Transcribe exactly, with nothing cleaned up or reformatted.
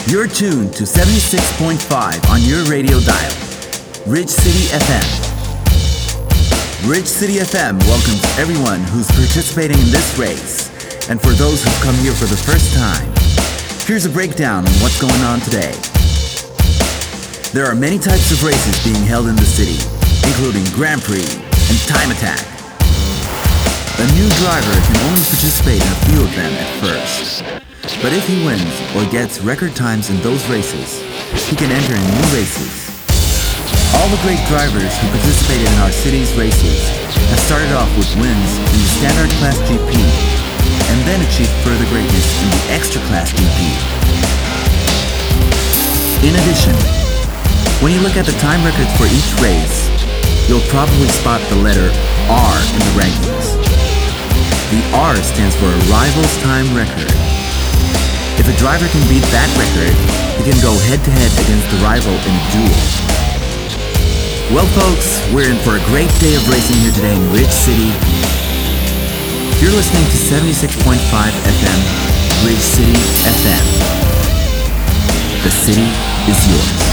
You're tuned to seventy-six point five on your radio dial, Ridge City F M. Ridge City F M welcomes everyone who's participating in this race. And for those who've come here for the first time, here's a breakdown on what's going on today. There are many types of races being held in the city, including Grand Prix and Time Attack. A new driver can only participate in a few of them at first. But if he wins or gets record times in those races, he can enter in new races. All the great drivers who participated in our city's races have started off with wins in the Standard Class G P and then achieved further greatness in the Extra Class G P. In addition, when you look at the time records for each race, you'll probably spot the letter R in the rankings. The R stands for Arrivals Time Record. If a driver can beat that record, he can go head-to-head against the rival in a duel. Well, folks, we're in for a great day of racing here today in Ridge City. You're listening to seventy-six point five F M, Ridge City F M. The city is yours.